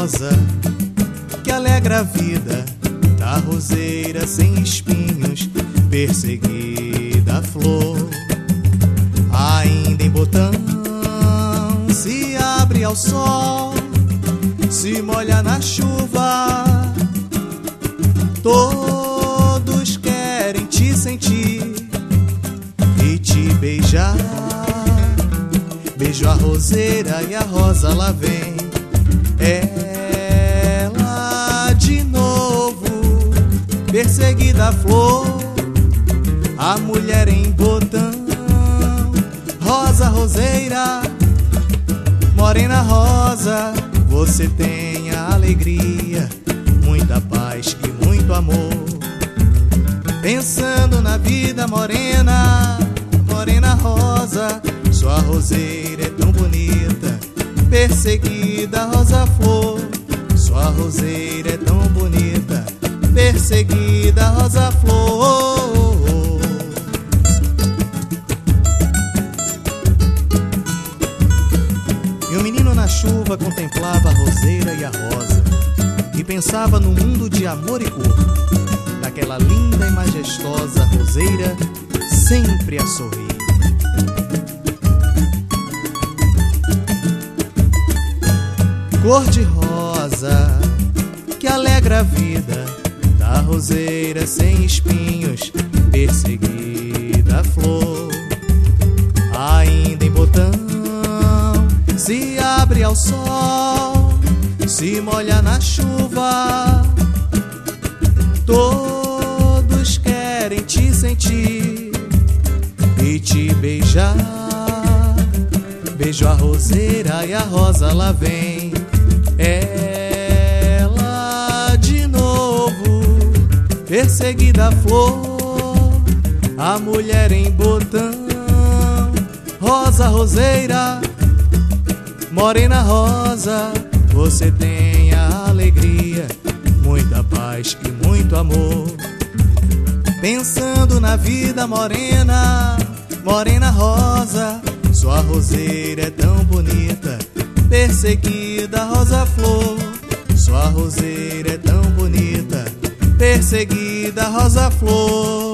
rosa que alegra a vida da roseira sem espinhos, perseguida a flor, ainda em botão, se abre ao sol, se molha na chuva. Todos querem te sentir e te beijar. Beijo a roseira e a rosa lá vem ela de novo, perseguida a flor, a mulher em botão. Rosa, roseira, morena rosa, você tem a alegria, muita paz e muito amor. Pensando na vida morena, morena rosa, sua roseira é tão bonita, perseguida rosa flor. Sua roseira é tão bonita, perseguida rosa flor. E o menino na chuva contemplava a roseira e a rosa e pensava no mundo de amor e cor, daquela linda e majestosa roseira sempre a sorrir. Cor de rosa que alegra a vida da roseira sem espinhos, perseguida a flor, ainda em botão, se abre ao sol, se molha na chuva. Todos querem te sentir e te beijar. Beijo a roseira e a rosa lá vem ela de novo, perseguida a flor, a mulher em botão. Rosa, roseira, morena rosa, você tem a alegria, muita paz e muito amor. Pensando na vida morena, morena rosa, sua roseira é tão bonita, perseguida rosa flor. Sua roseira é tão bonita, perseguida rosa flor.